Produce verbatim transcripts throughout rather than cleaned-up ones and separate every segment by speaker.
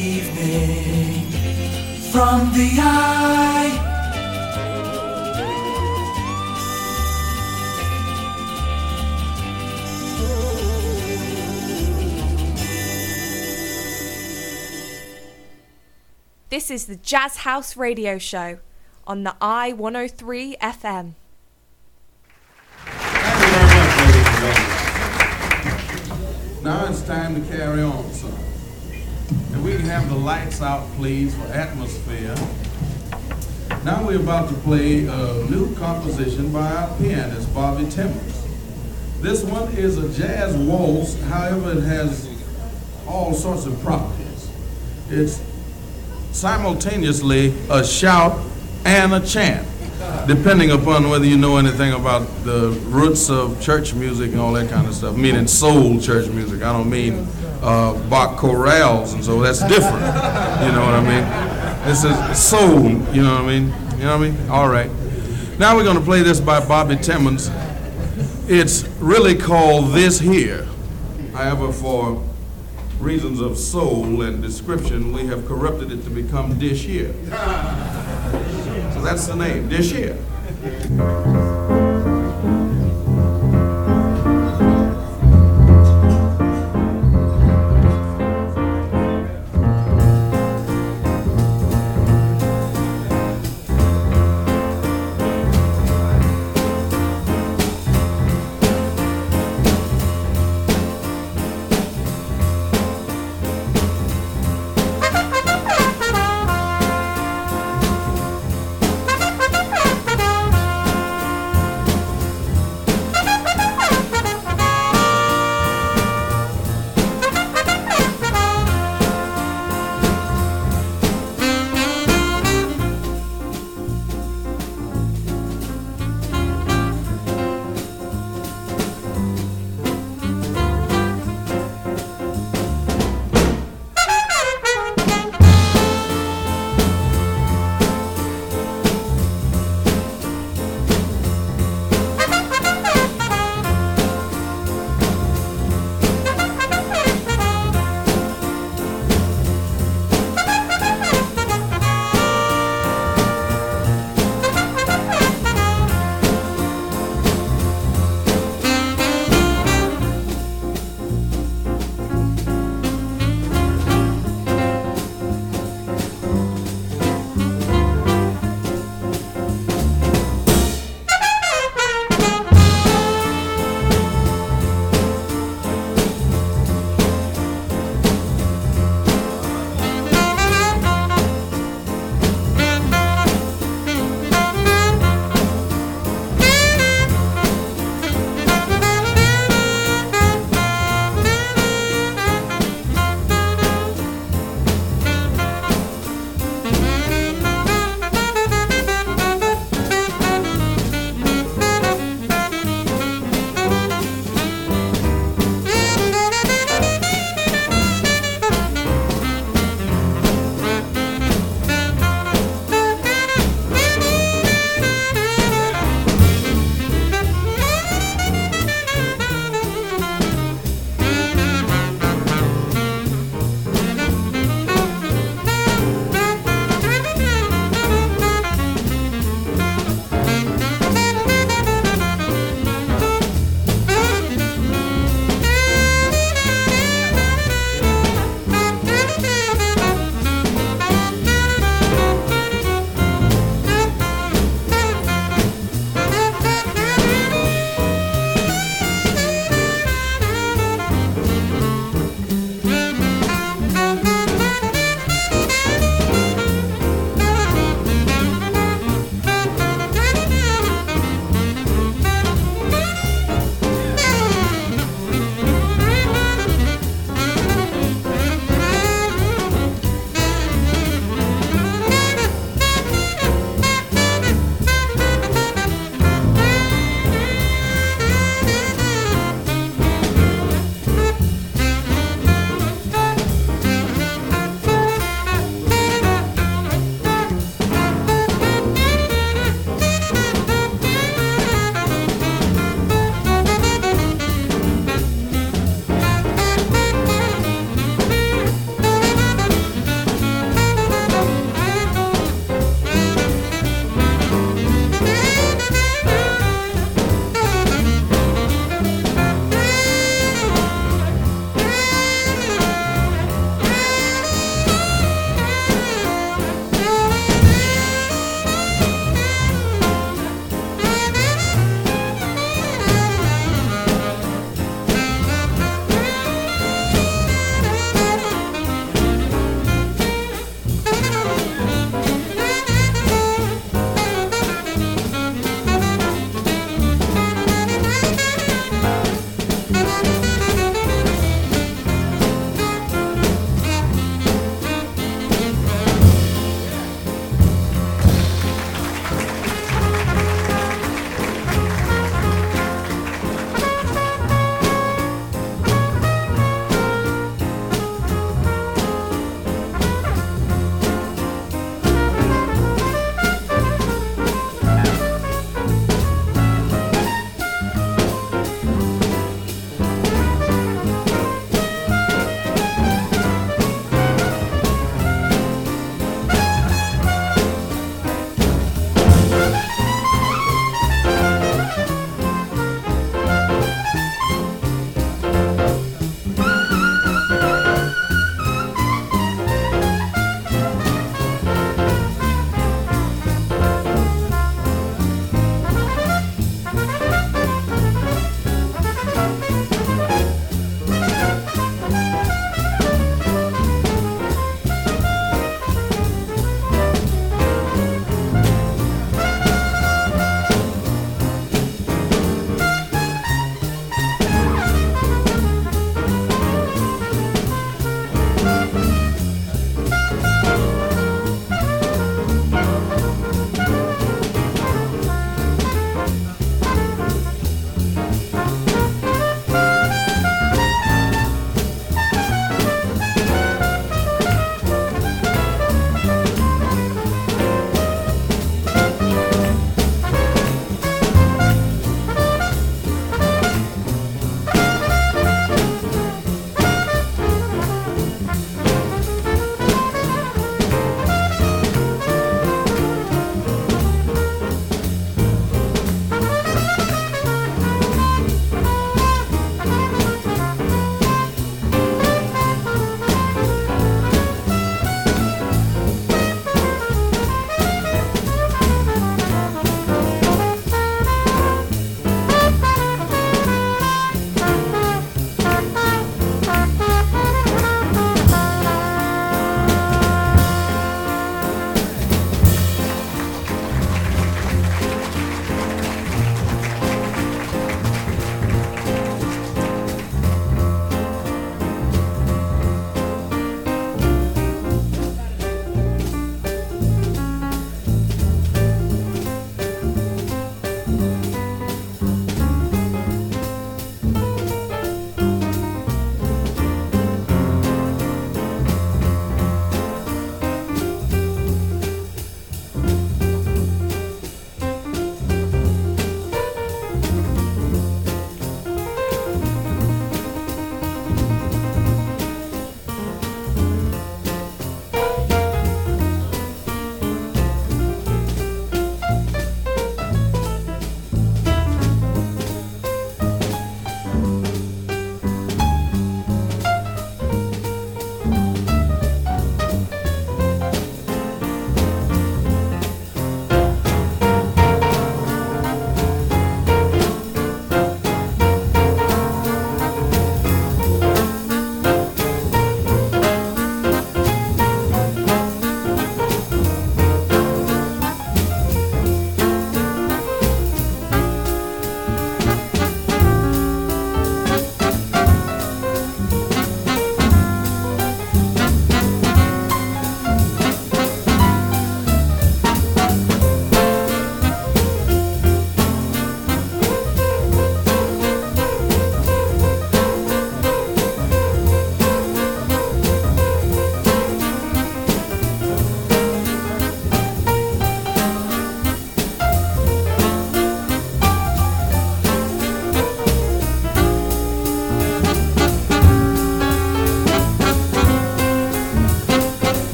Speaker 1: evening from the eye.
Speaker 2: This is the Jazz House Radio Show on the I one oh three F M.
Speaker 3: Thank you very much, ladies and gentlemen. Now it's time to carry on, son. And we can have the lights out, please, for atmosphere. Now we're about to play a new composition by our pianist, Bobby Timmons. This one is a jazz waltz, however, it has all sorts of properties. It's simultaneously a shout and a chant, depending upon whether you know anything about the roots of church music and all that kind of stuff, meaning soul church music. I don't mean uh, Bach chorales, and so that's different, you know what I mean? This is soul, you know what I mean? You know what I mean? All right. Now we're going to play this by Bobby Timmons. It's really called This Here. However, for reasons of soul and description, we have corrupted it to become Dish Here. So that's the name, Dish Here.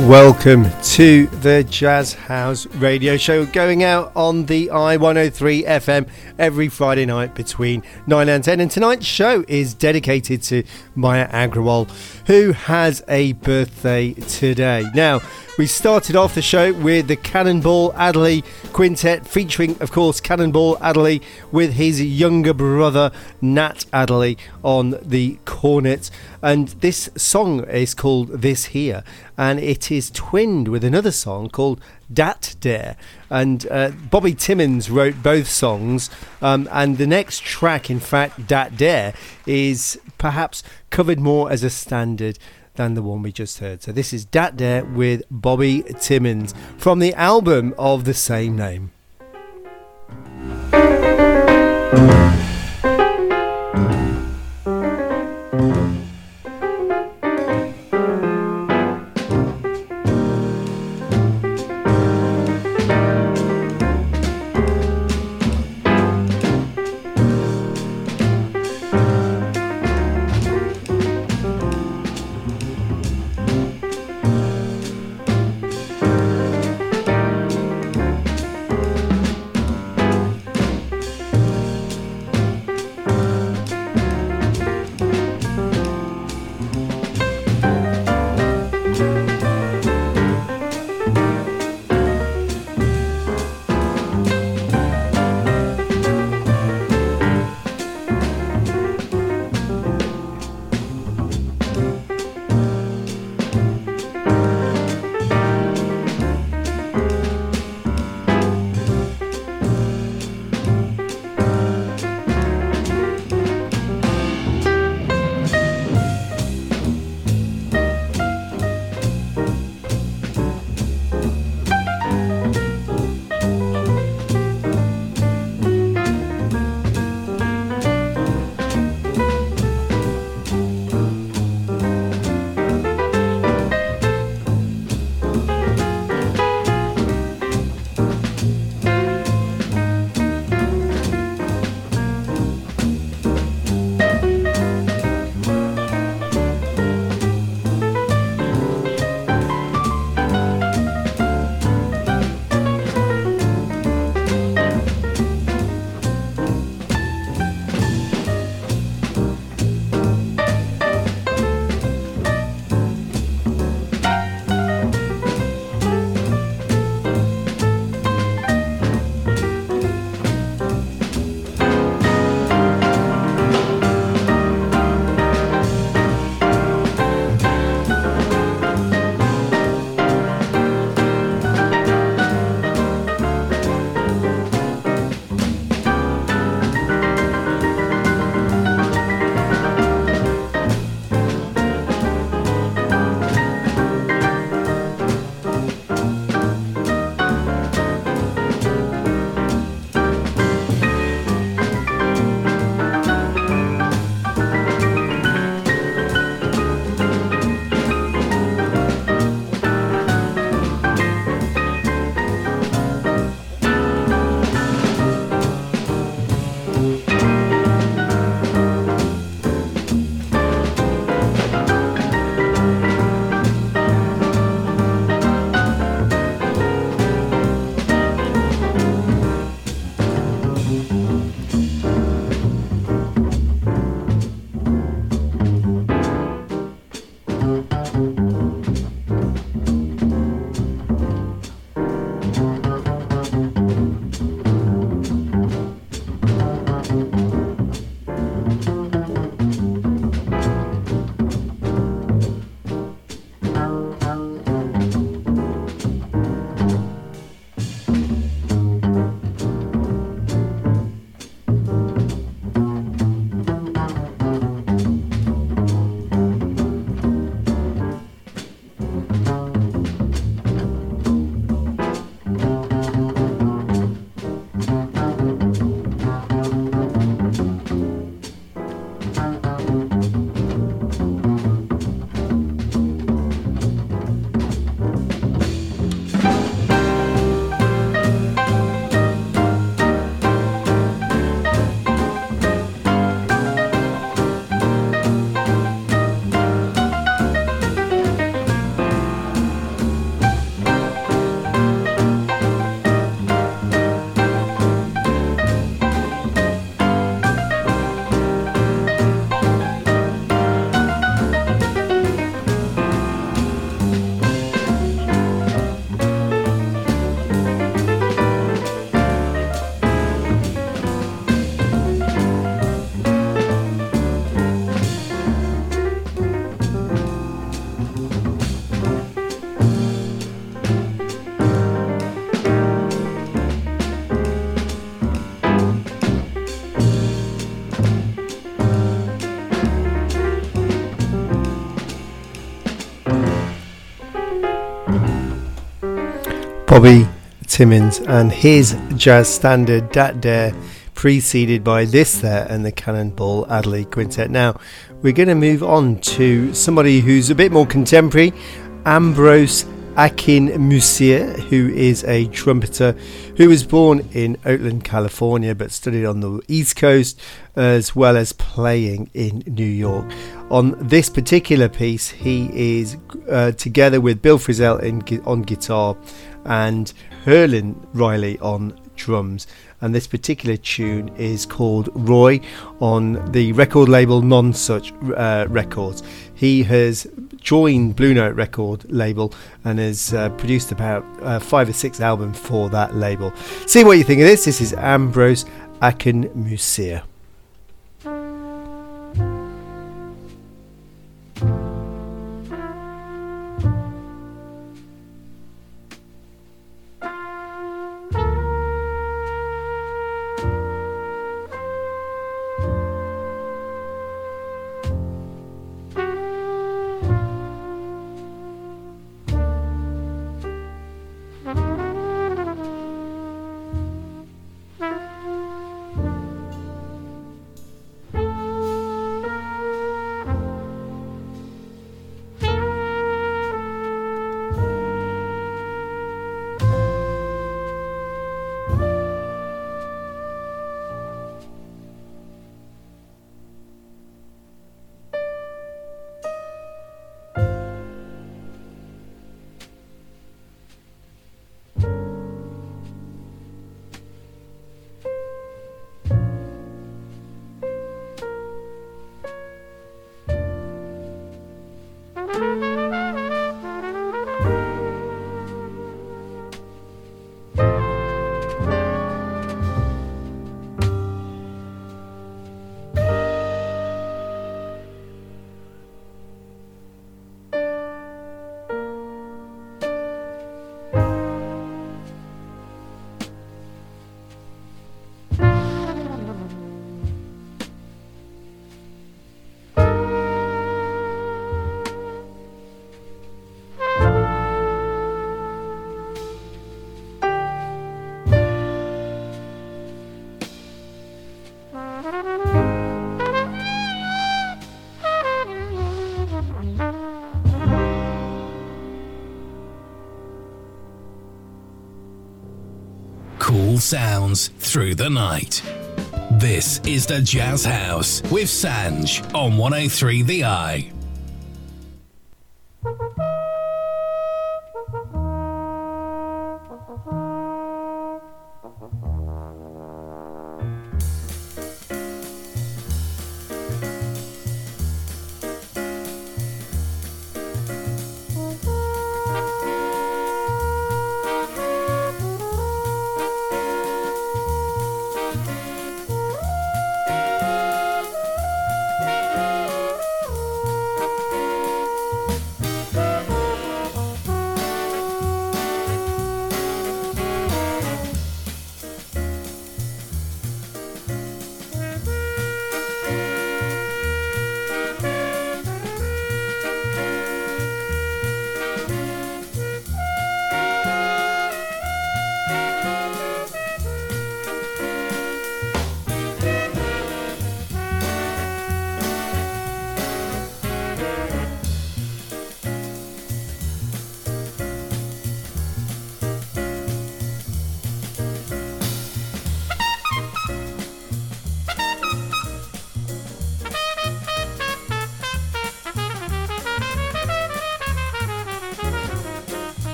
Speaker 4: Welcome to the Jazz House Radio Show, going out on the I one oh three F M every Friday night between nine and ten. And tonight's show is dedicated to Maya Agrawal, who has a birthday today. Now, we started off the show with the Cannonball Adderley Quintet, featuring, of course, Cannonball Adderley with his younger brother Nat Adderley on the cornet. And this song is called This Here, and it is twinned with another song called Dat Dare. And uh, Bobby Timmons wrote both songs, um, and the next track, in fact, Dat Dare, is perhaps covered more as a standard than the one we just heard. So this is Dat Dare with Bobby Timmons from the album of the same name. Bobby Timmons and his jazz standard Dat Dare, preceded by this there and the Cannonball Adderley Quintet. Now we're going to move on to somebody who's a bit more contemporary, Ambrose Akinmusire, who is a trumpeter who was born in Oakland, California, but studied on the East Coast as well as playing in New York. On this particular piece, he is uh, together with Bill Frisell in, on guitar and Herlin Riley on drums. And this particular tune is called Roy on the record label Nonsuch uh, Records. He has joined Blue Note record label and has uh, produced about uh, five or six albums for that label. See what you think of this. This is Ambrose Akinmusire.
Speaker 5: Cool sounds through the night. This is the Jazz House with Sanj on one oh three The Eye.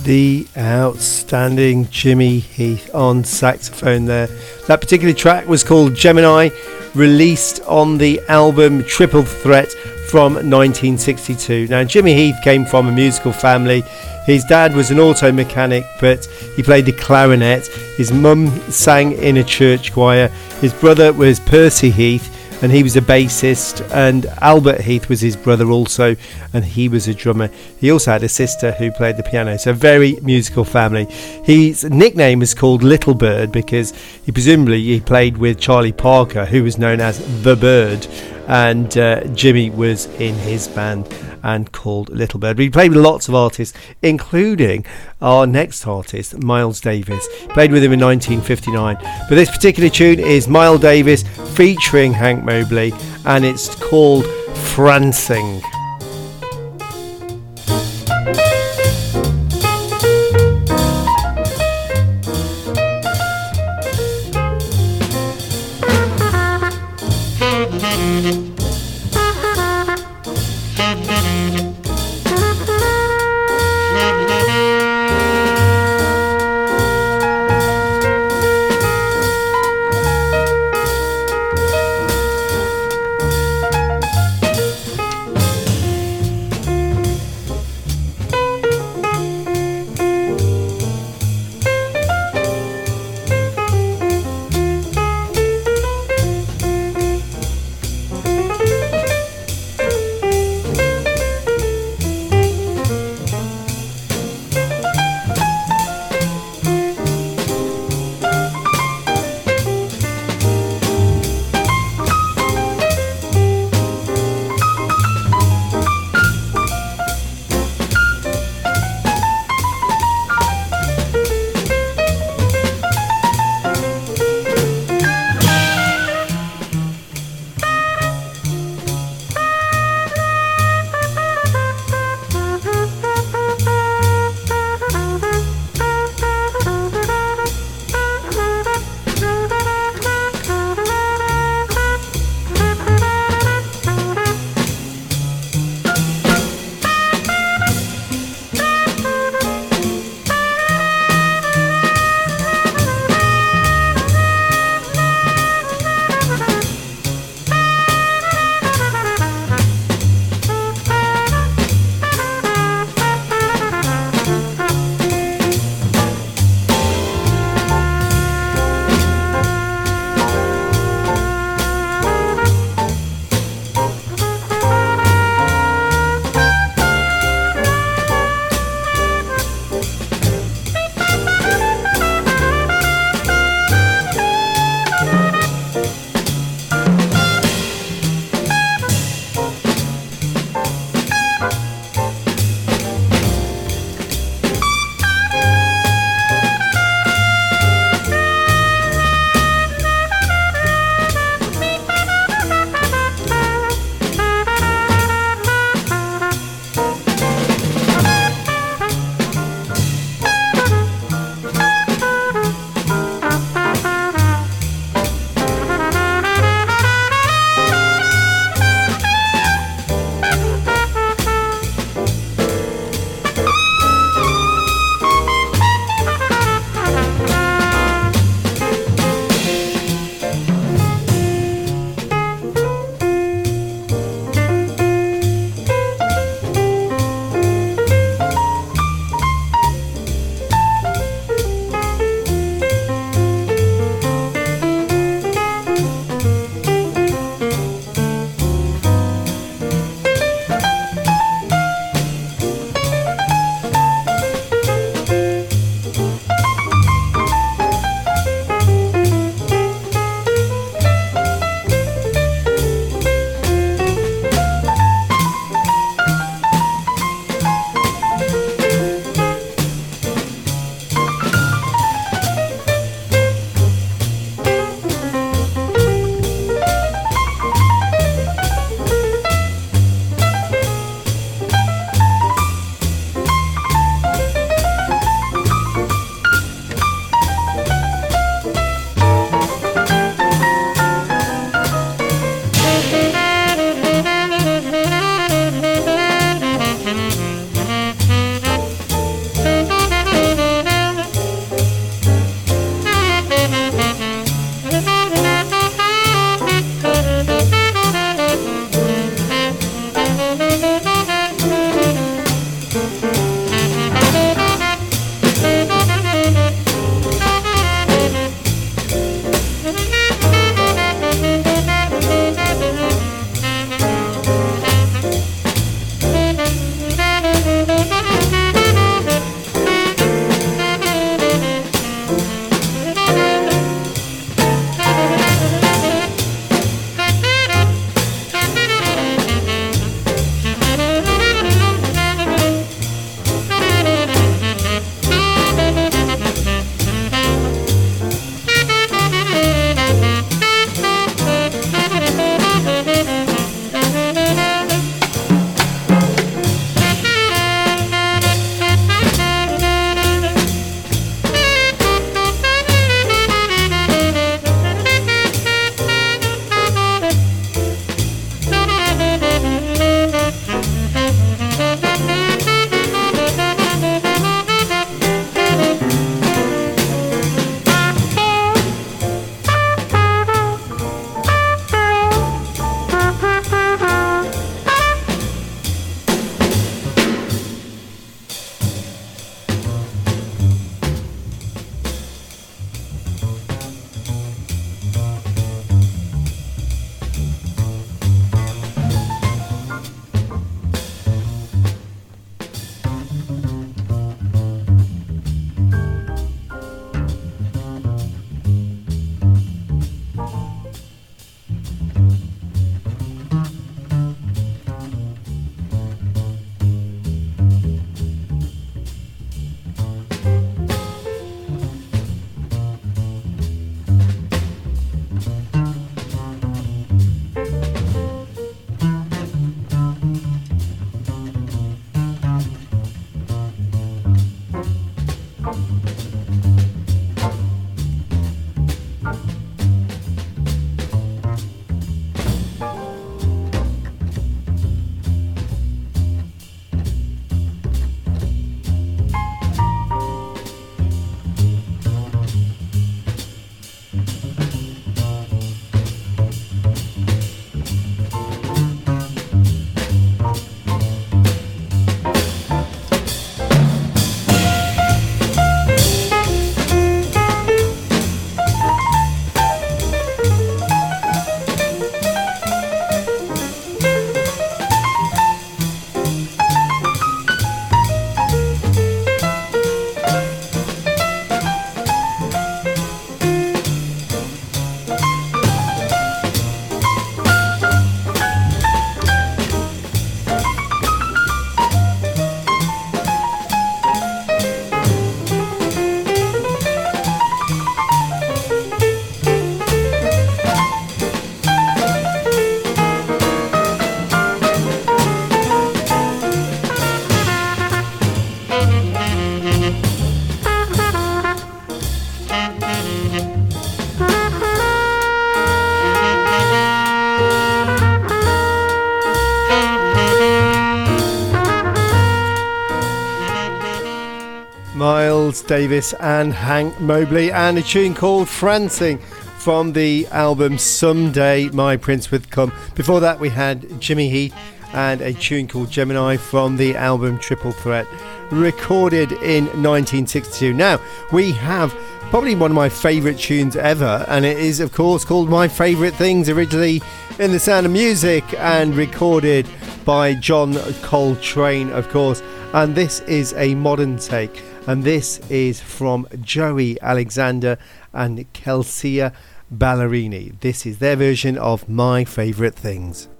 Speaker 4: The outstanding Jimmy Heath on saxophone there. That particular track was called Gemini, released on the album Triple Threat from nineteen sixty-two. Now, Jimmy Heath came from a musical family. His dad was an auto mechanic, but he played the clarinet. His mum sang in a church choir. His brother was Percy Heath, and he was a bassist, and Albert Heath was his brother also, and he was a drummer. He also had a sister who played the piano, so very musical family. His nickname was called Little Bird because he presumably he played with Charlie Parker, who was known as The Bird, and uh, Jimmy was in his band and called Little Bird. But he played with lots of artists, including our next artist, Miles Davis. Played with him in nineteen fifty-nine. But this particular tune is Miles Davis featuring Hank Mobley, and it's called Francing. Miles Davis and Hank Mobley, and a tune called Francing from the album Someday My Prince Would Come. Before that we had Jimmy Heath and a tune called Gemini from the album Triple Threat, recorded in nineteen sixty-two. Now we have probably one of my favourite tunes ever, and it is of course called My Favourite Things, originally in The Sound of Music and recorded by John Coltrane, of course. And this is a modern take, and this is from Joey Alexander and Kelsia Ballerini. This is their version of My Favourite Things.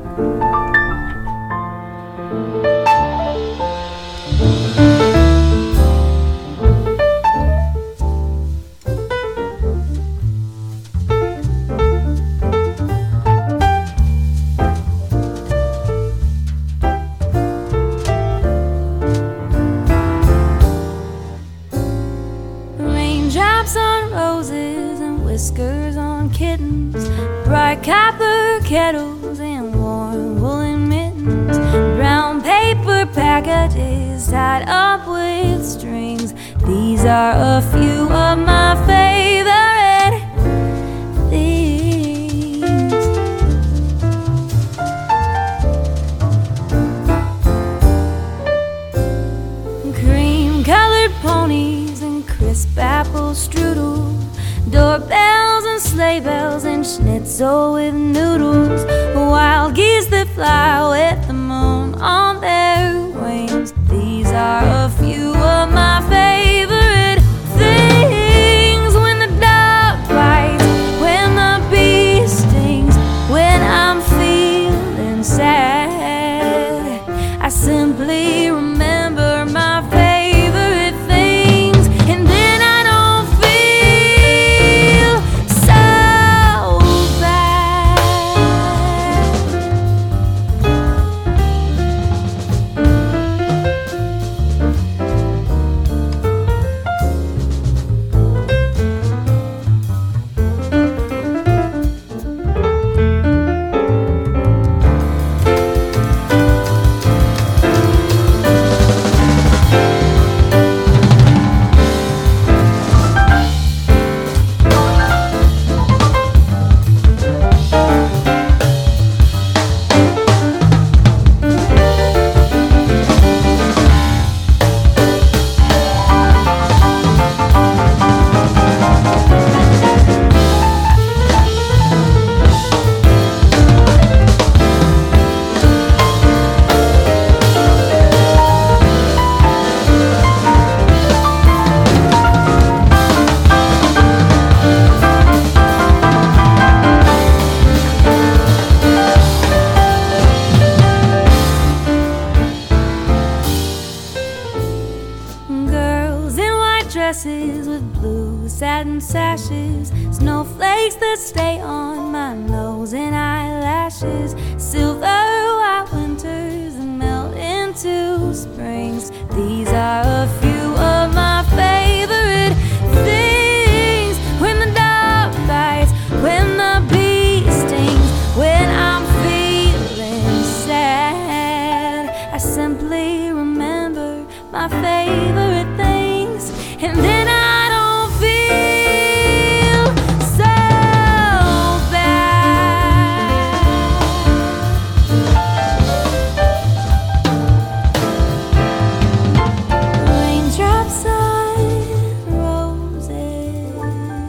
Speaker 6: Whiskers on kittens, bright copper kettles and warm woolen mittens, brown paper packages tied up with strings. These are a few of my favorite things. Cream-colored ponies and crisp apple strudel, doorbells and sleigh bells and schnitzel with noodles, wild geese that fly with the moon on their wings. These are a few of my favorite things. When the dog bites, when the bee stings, when I'm feeling sad, I simply remember my favorite things, and then I don't feel so bad. Girls in white dresses with blue satin sashes, snowflakes that stay on my nose and eyelashes, silver white winters that melt into springs. These are a few of my favorite things. When the dog bites, when the bee stings, when I'm feeling sad, I simply remember my favorite things, and then I don't feel so bad. Raindrops on roses.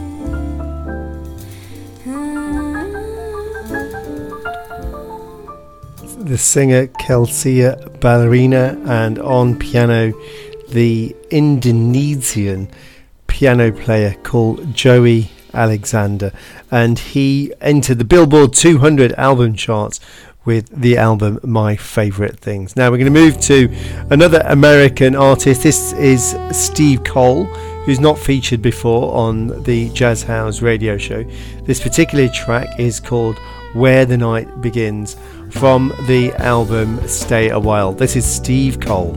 Speaker 4: The singer Kelsia Ballerina, and on piano the Indonesian piano player called Joey Alexander, and he entered the Billboard two hundred album charts with the album My Favourite Things. Now we're going to move to another American artist. This is Steve Cole, who's not featured before on the Jazz House radio show. This particular track is called Where the Night Begins from the album Stay a While. This is Steve Cole.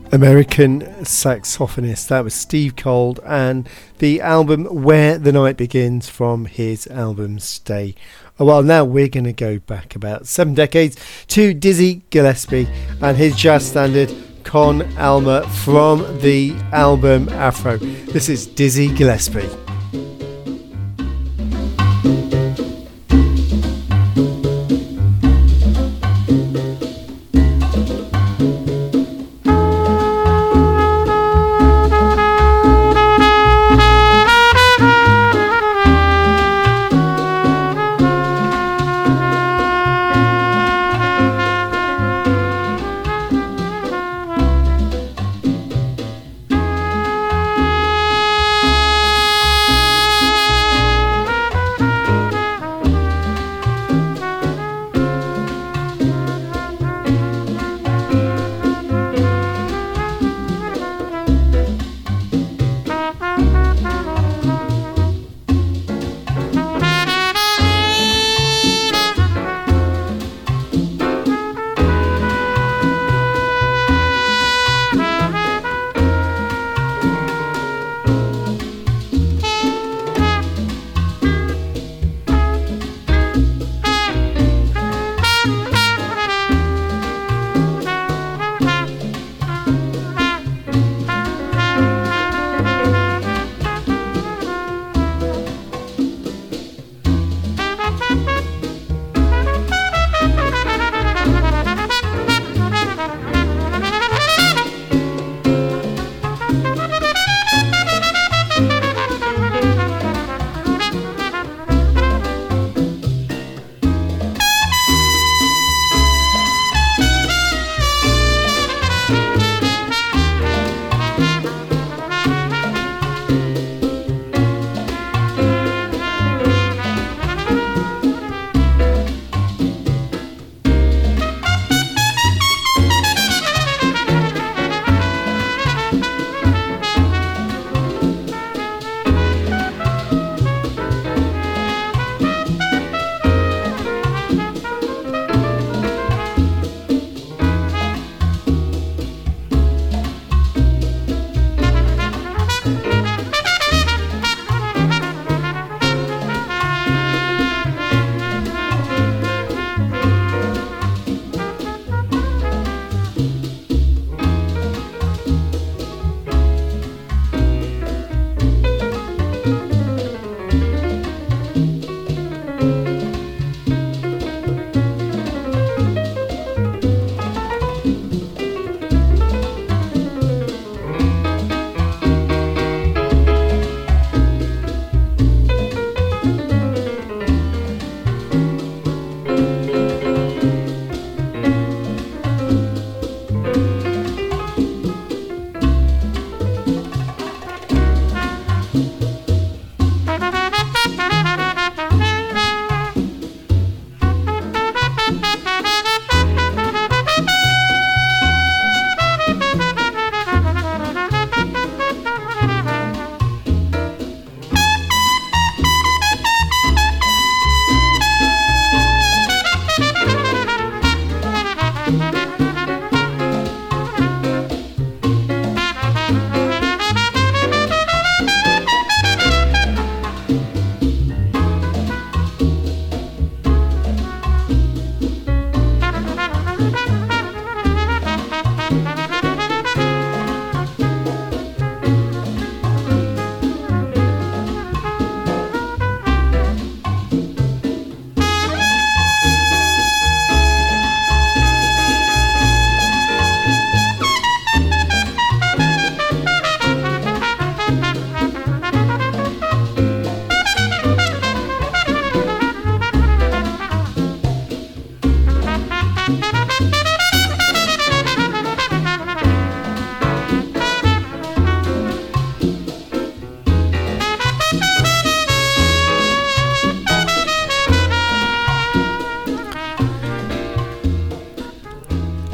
Speaker 4: American saxophonist. That was Steve Cold, and the album Where the Night Begins from his album Stay a While. Now we're going to go back about seven decades to Dizzy Gillespie and his jazz standard Con Alma from the album Afro. This is Dizzy Gillespie.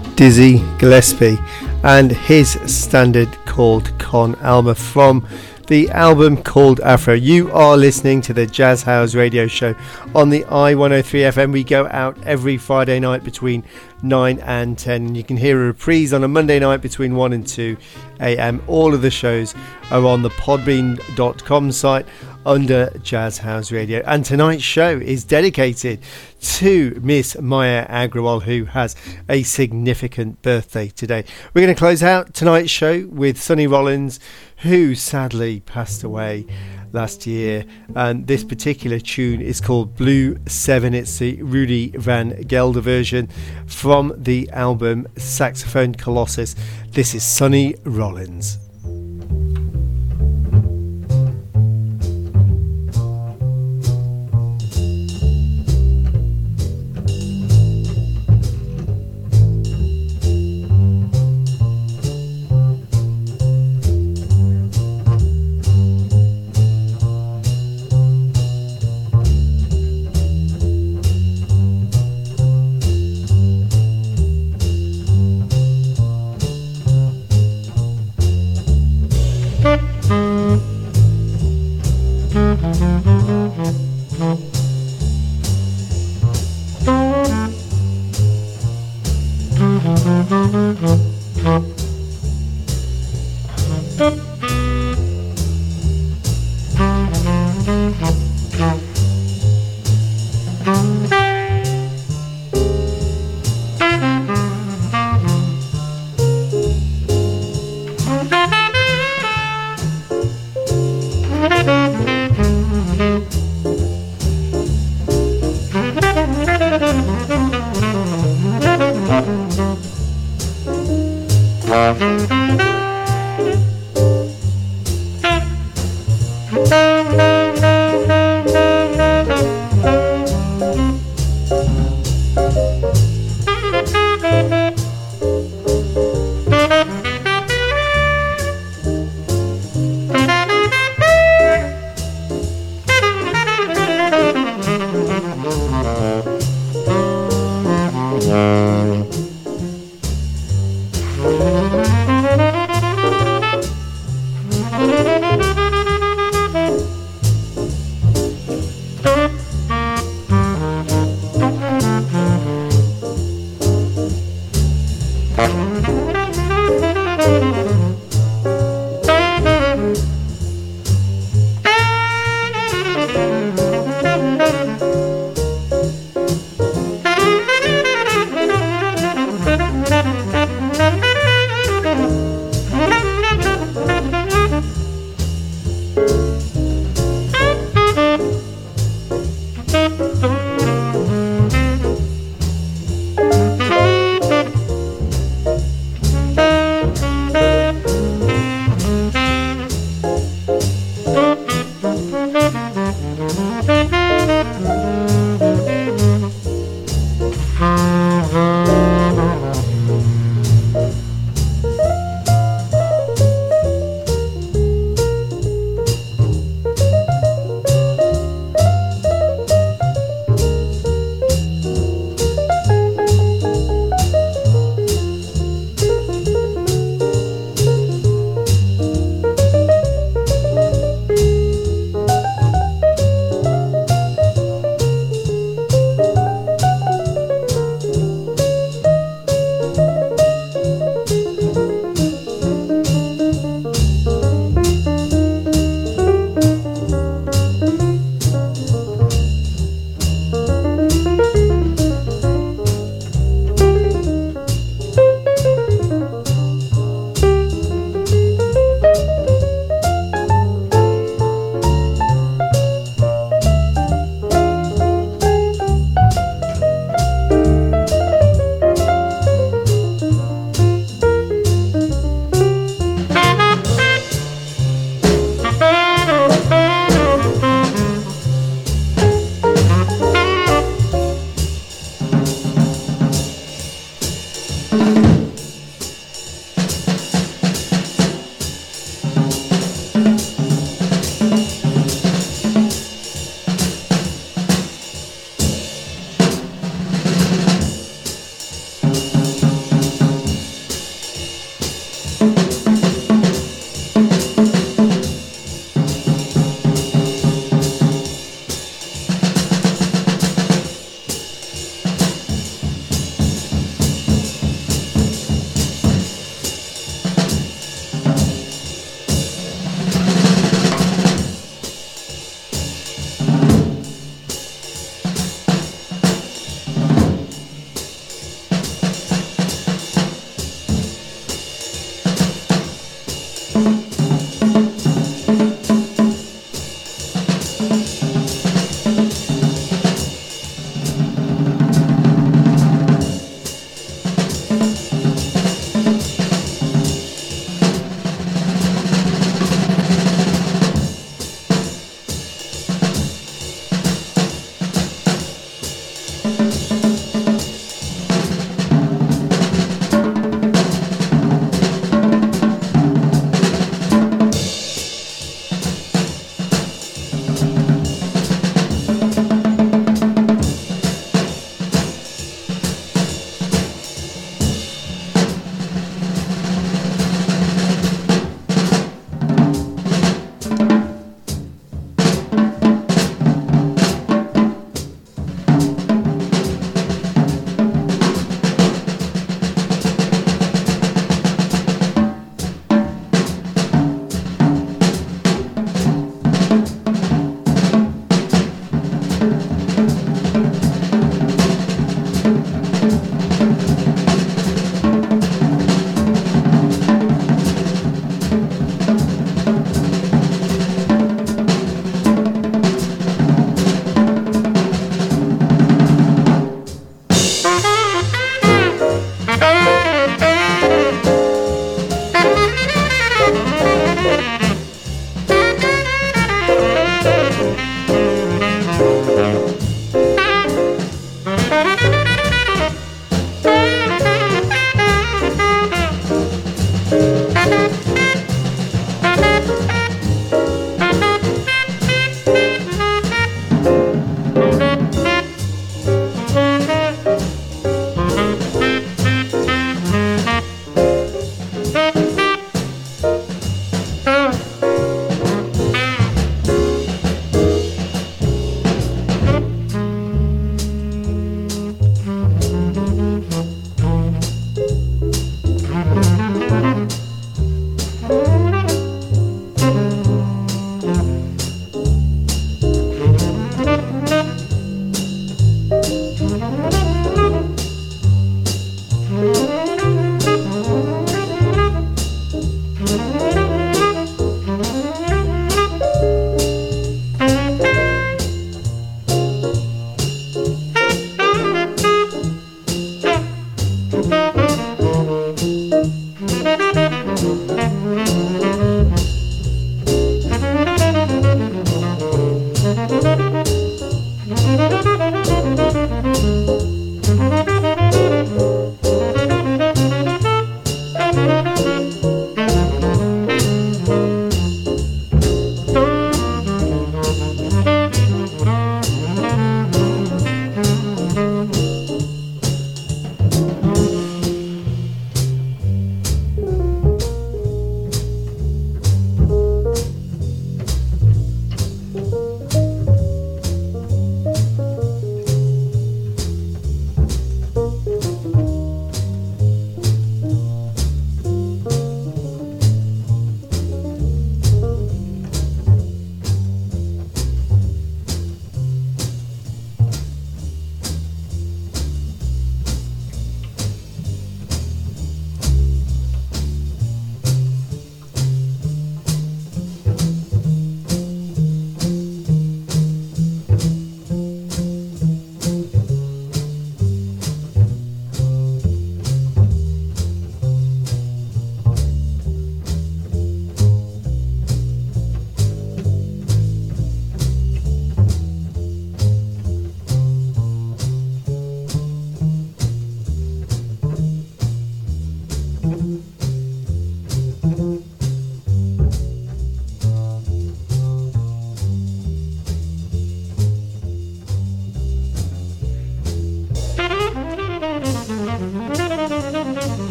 Speaker 4: Dizzy Gillespie and his standard called Con Alma from the album called Afro. You are listening to the Jazz House Radio Show on the I one oh three F M. We go out every Friday night between nine and ten, and you can hear a reprise on a Monday night between one and two a m. All of the shows are on the podbean dot com site under Jazz House Radio, and tonight's show is dedicated to Miss Maya Agrawal, who has a significant birthday today. We're going to close out tonight's show with Sonny Rollins, who sadly passed away last year, and this particular tune is called Blue seven. It's the Rudy Van Gelder version from the album Saxophone Colossus. This is Sonny Rollins.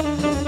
Speaker 6: Thank you.